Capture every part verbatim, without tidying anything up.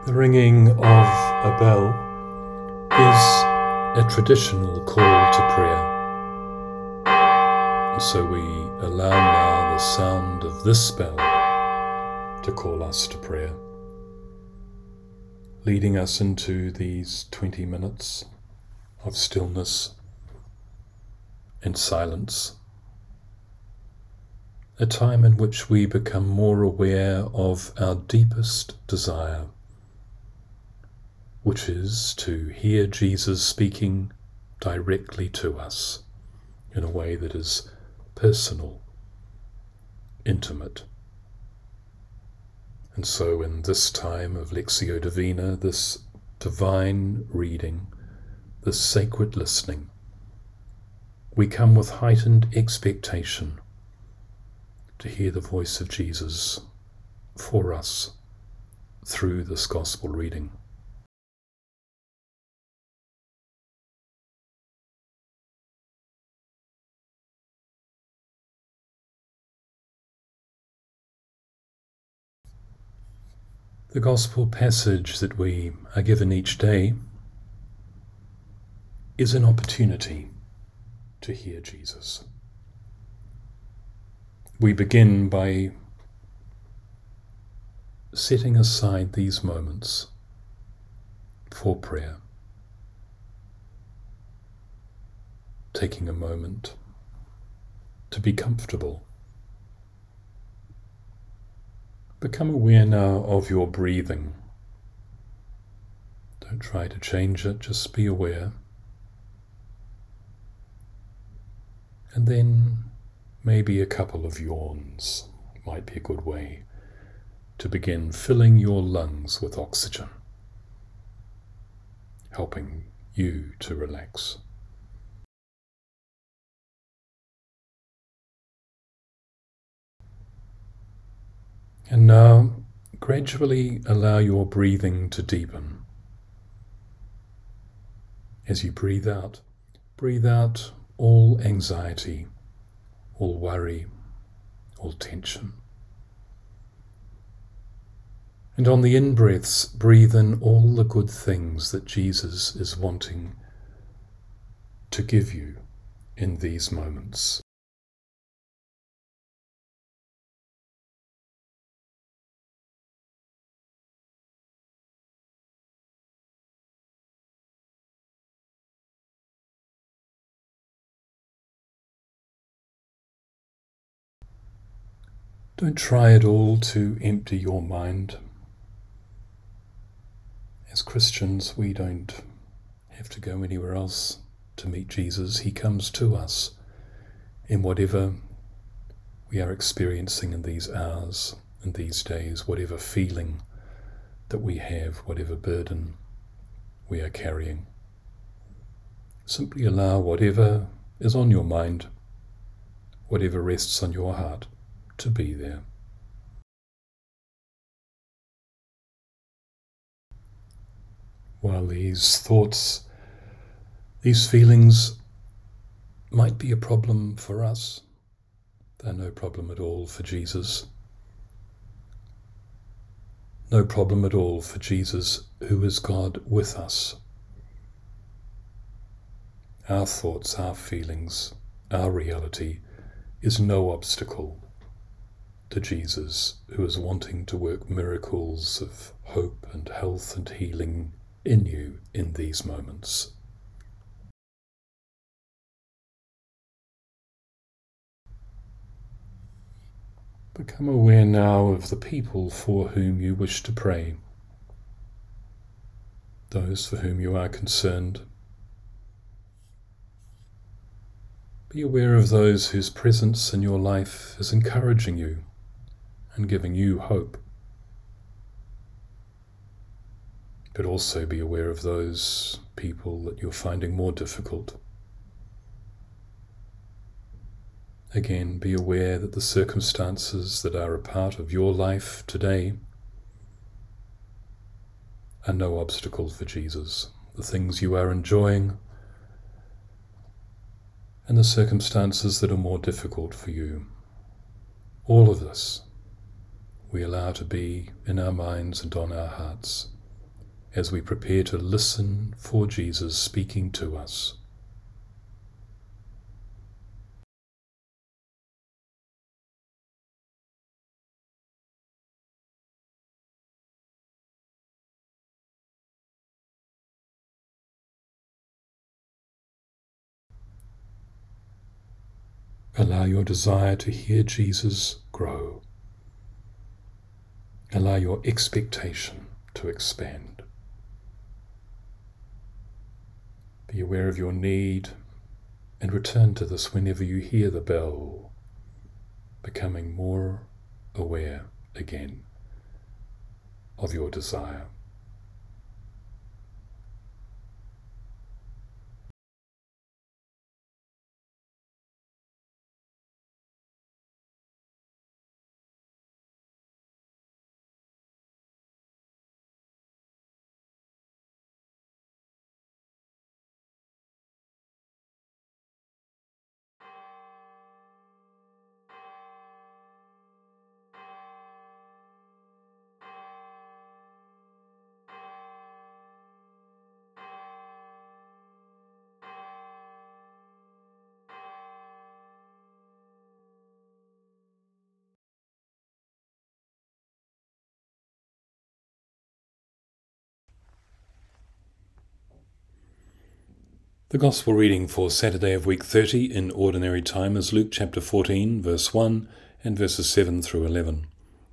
The ringing of a bell is a traditional call to prayer. And so we allow now the sound of this bell to call us to prayer, leading us into these twenty minutes of stillness and silence, a time in which we become more aware of our deepest desire, which is to hear Jesus speaking directly to us in a way that is personal, intimate. And so in this time of Lectio Divina, this divine reading, this sacred listening, we come with heightened expectation to hear the voice of Jesus for us through this gospel reading. The gospel passage that we are given each day is an opportunity to hear Jesus. We begin by setting aside these moments for prayer, taking a moment to be comfortable. Become aware now of your breathing. Don't try to change it, just be aware. And then maybe a couple of yawns might be a good way to begin filling your lungs with oxygen, helping you to relax. And now, gradually allow your breathing to deepen. As you breathe out, breathe out all anxiety, all worry, all tension. And on the in-breaths, breathe in all the good things that Jesus is wanting to give you in these moments. Don't try at all to empty your mind. As Christians, we don't have to go anywhere else to meet Jesus. He comes to us in whatever we are experiencing in these hours and these days, whatever feeling that we have, whatever burden we are carrying. Simply allow whatever is on your mind, whatever rests on your heart, to be there. While these thoughts, these feelings might be a problem for us, they're no problem at all for Jesus. No problem at all for Jesus, who is God with us. Our thoughts, our feelings, our reality is no obstacle to Jesus, who is wanting to work miracles of hope and health and healing in you in these moments. Become aware now of the people for whom you wish to pray, those for whom you are concerned. Be aware of those whose presence in your life is encouraging you and giving you hope. But also be aware of those people that you're finding more difficult. Again, be aware that the circumstances that are a part of your life today are no obstacle for Jesus. The things you are enjoying and the circumstances that are more difficult for you. All of this we allow to be in our minds and on our hearts as we prepare to listen for Jesus speaking to us. Allow your desire to hear Jesus grow. Allow your expectation to expand. Be aware of your need and return to this whenever you hear the bell, becoming more aware again of your desire. The Gospel reading for Saturday of week thirty in Ordinary Time is Luke chapter fourteen, verse one and verses seven through eleven.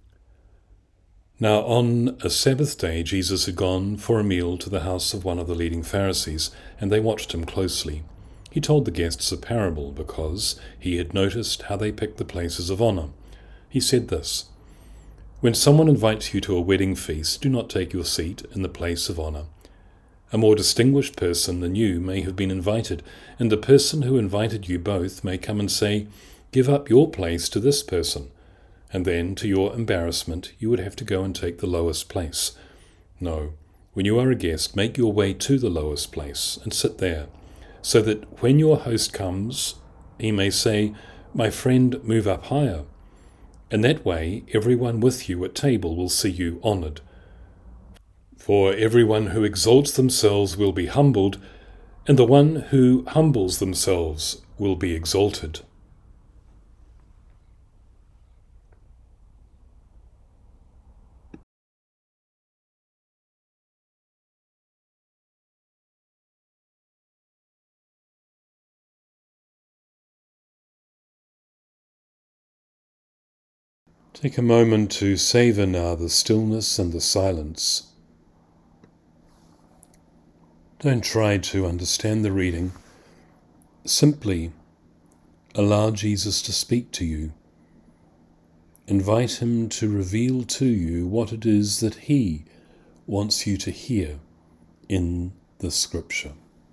Now on a Sabbath day Jesus had gone for a meal to the house of one of the leading Pharisees, and they watched him closely. He told the guests a parable because he had noticed how they picked the places of honor. He said this: "When someone invites you to a wedding feast, do not take your seat in the place of honor. A more distinguished person than you may have been invited, and the person who invited you both may come and say, 'Give up your place to this person,' and then, to your embarrassment, you would have to go and take the lowest place. No, when you are a guest, make your way to the lowest place and sit there, so that when your host comes, he may say, 'My friend, move up higher.' In that way, everyone with you at table will see you honored. For everyone who exalts themselves will be humbled, and the one who humbles themselves will be exalted." Take a moment to savor now the stillness and the silence. Don't try to understand the reading. Simply allow Jesus to speak to you. Invite him to reveal to you what it is that he wants you to hear in the Scripture.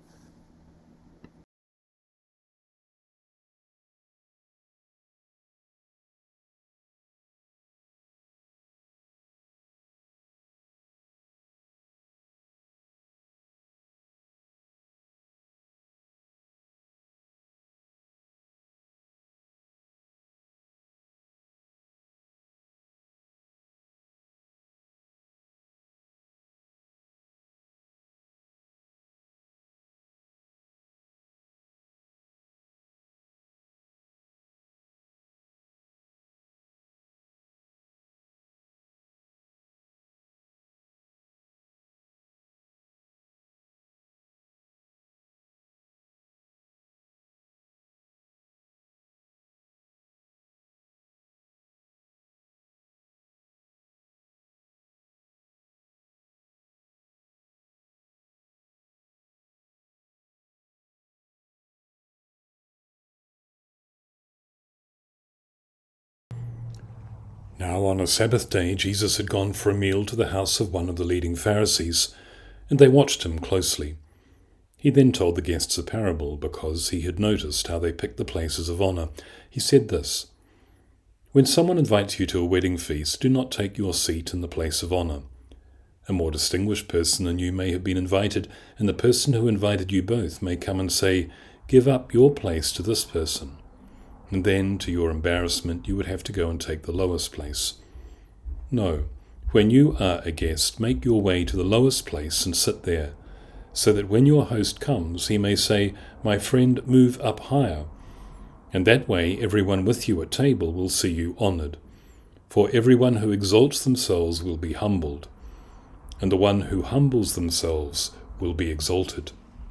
Now on a Sabbath day Jesus had gone for a meal to the house of one of the leading Pharisees, and they watched him closely. He then told the guests a parable because he had noticed how they picked the places of honor. He said this: "When someone invites you to a wedding feast, do not take your seat in the place of honor. A more distinguished person than you may have been invited, and the person who invited you both may come and say, 'Give up your place to this person.' And then, to your embarrassment, you would have to go and take the lowest place. No, When you are a guest, make your way to the lowest place and sit there, so that when your host comes, he may say, 'My friend, move up higher.' And that way everyone with you at table will see you honored. For everyone who exalts themselves will be humbled, and the one who humbles themselves will be exalted."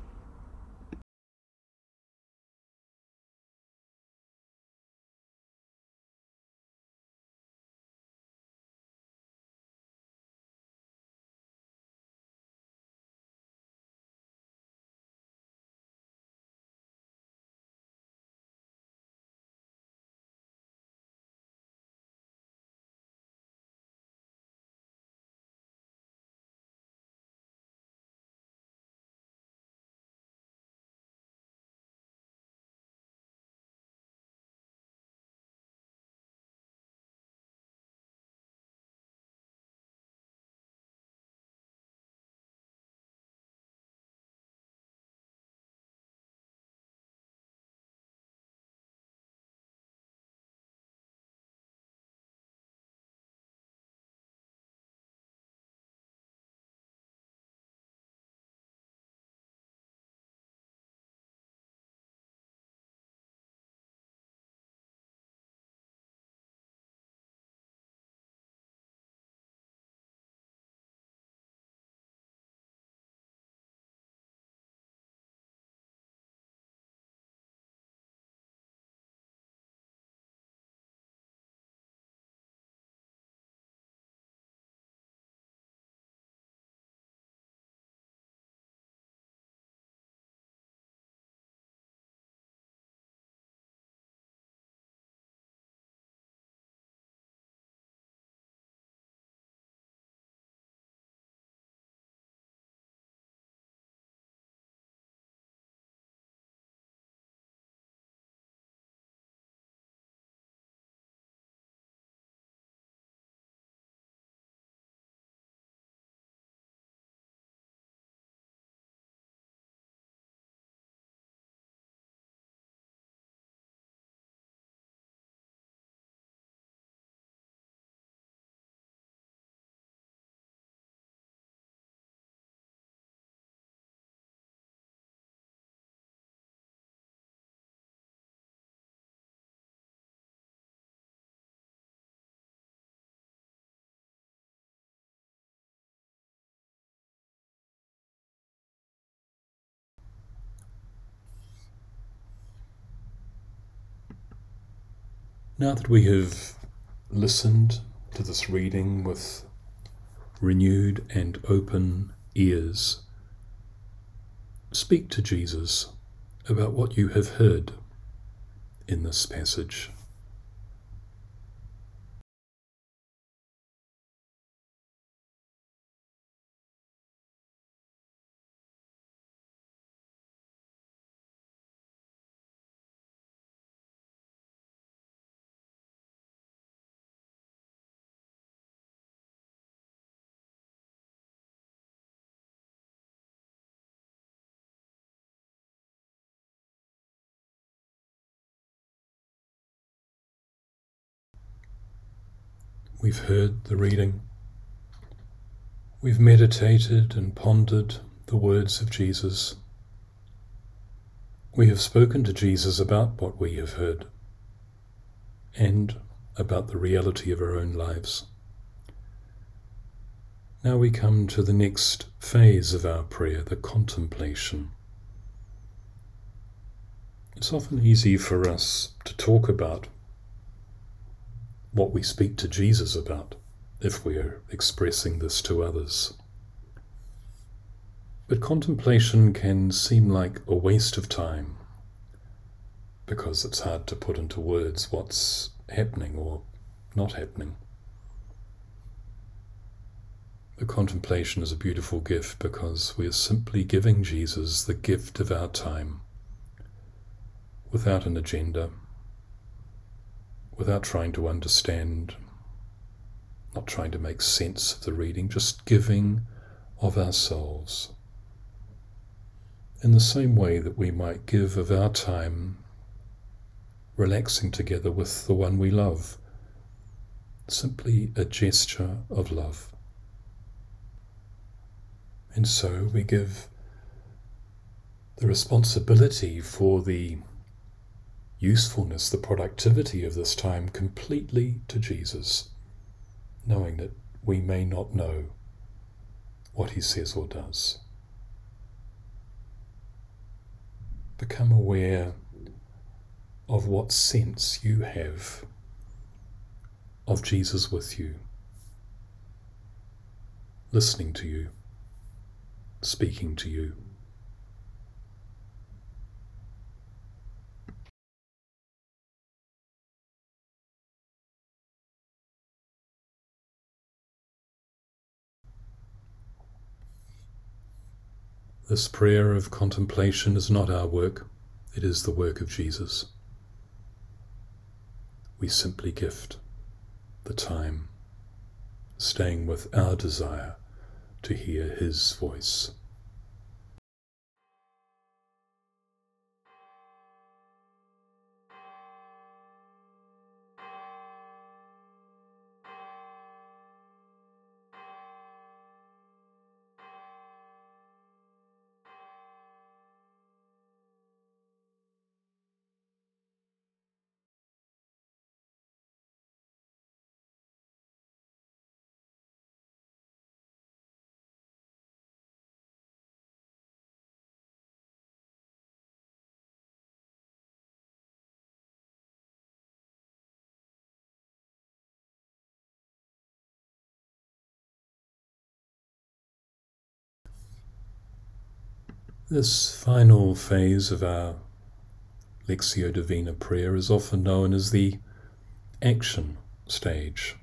Now that we have listened to this reading with renewed and open ears, speak to Jesus about what you have heard in this passage. We've heard the reading. We've meditated and pondered the words of Jesus. We have spoken to Jesus about what we have heard and about the reality of our own lives. Now we come to the next phase of our prayer, the contemplation. It's often easy for us to talk about what we speak to Jesus about if we are expressing this to others. But contemplation can seem like a waste of time because it's hard to put into words what's happening or not happening. The contemplation is a beautiful gift because we are simply giving Jesus the gift of our time without an agenda, without trying to understand, not trying to make sense of the reading, just giving of ourselves. In the same way that we might give of our time relaxing together with the one we love, simply a gesture of love. And so we give the responsibility for the usefulness, the productivity of this time completely to Jesus, knowing that we may not know what he says or does. Become aware of what sense you have of Jesus with you, listening to you, speaking to you. This prayer of contemplation is not our work, it is the work of Jesus. We simply gift the time, staying with our desire to hear his voice. This final phase of our Lectio Divina prayer is often known as the action stage.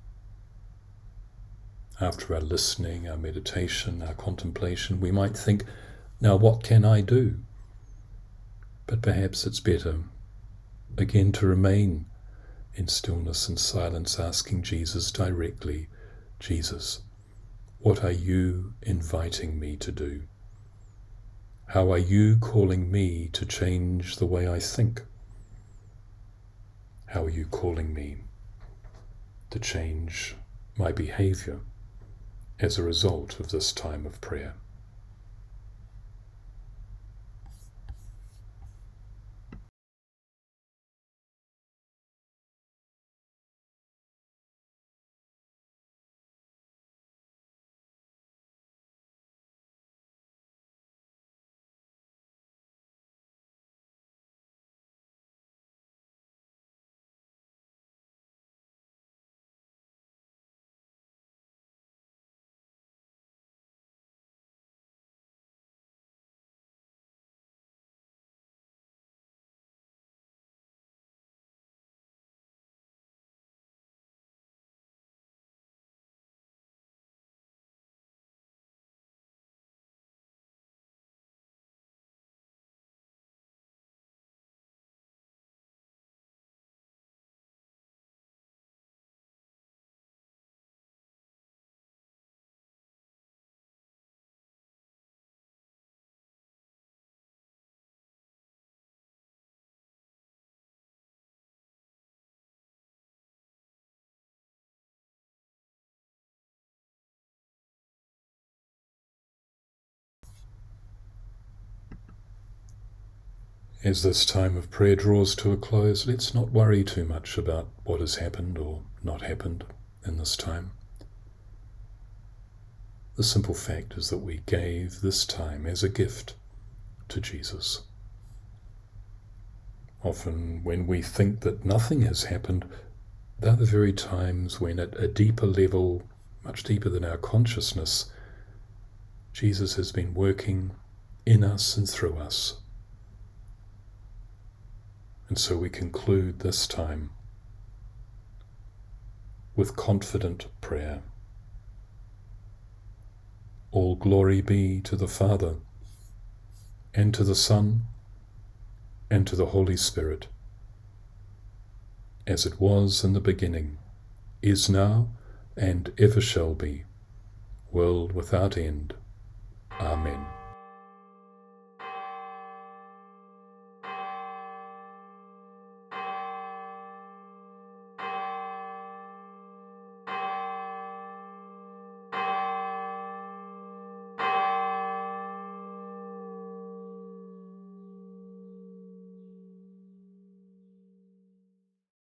After our listening, our meditation, our contemplation, we might think, now what can I do? But perhaps it's better, again, to remain in stillness and silence, asking Jesus directly, Jesus, what are you inviting me to do? How are you calling me to change the way I think? How are you calling me to change my behavior as a result of this time of prayer? As this time of prayer draws to a close, let's not worry too much about what has happened or not happened in this time. The simple fact is that we gave this time as a gift to Jesus. Often when we think that nothing has happened, they're the very times when at a deeper level, much deeper than our consciousness, Jesus has been working in us and through us. And so we conclude this time with confident prayer. All glory be to the Father, and to the Son, and to the Holy Spirit, as it was in the beginning, is now, and ever shall be, world without end. Amen.